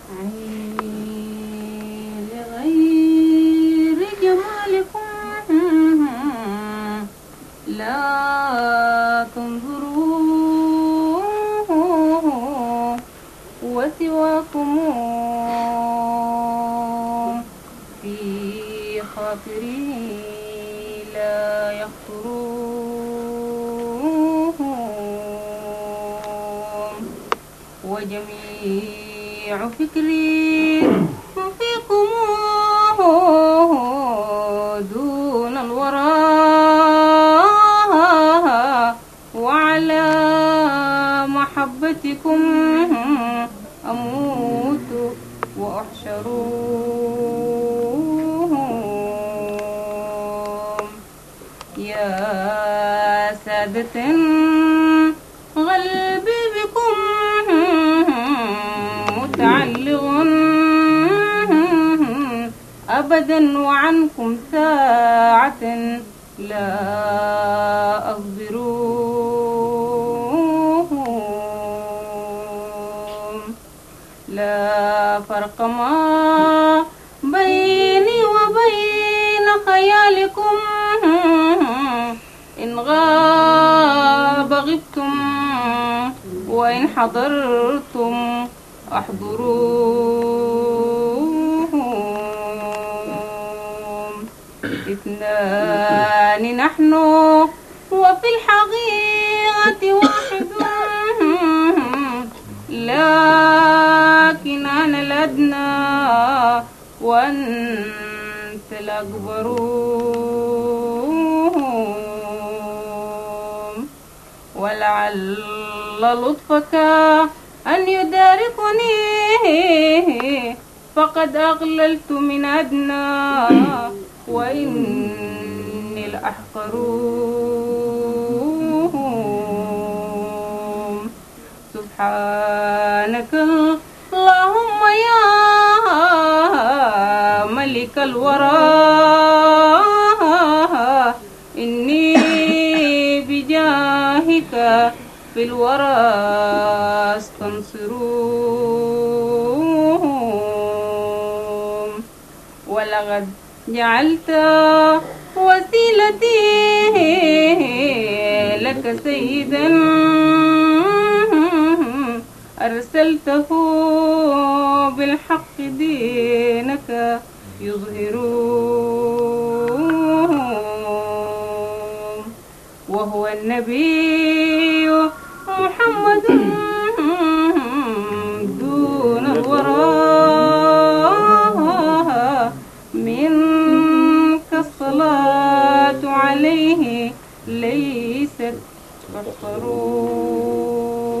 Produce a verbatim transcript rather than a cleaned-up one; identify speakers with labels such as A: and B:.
A: لغير جمالكم لا تنظروا وسواكم في خاطري لا يخطرون وجميع فكري فيكم دون الورى وعلى محبتكم أموت وأحشر يا سادة قلبي بكم متعلق أبدا وعنكم ساعة لا أصبر لا فرق ما بيني وبين خيالكم إن غاب غبتم وإن حضرتم أحضروهم اثنان نحن وفي الحقيقة واحد لكن أنا الأدنى وأنت الأكبر ولعل لطفك أن يداركني فقد أغللت من أدنى وإني الأحقر سبحانك اللهم يا ملك الورى إني بجاهك في الورى استنصر ولقد جعلت وسيلتي لك سيدا أرسلته بالحق دينك يظهر وهو النبي محمد دون الوراء منك الصلاة عليه ليست تحصر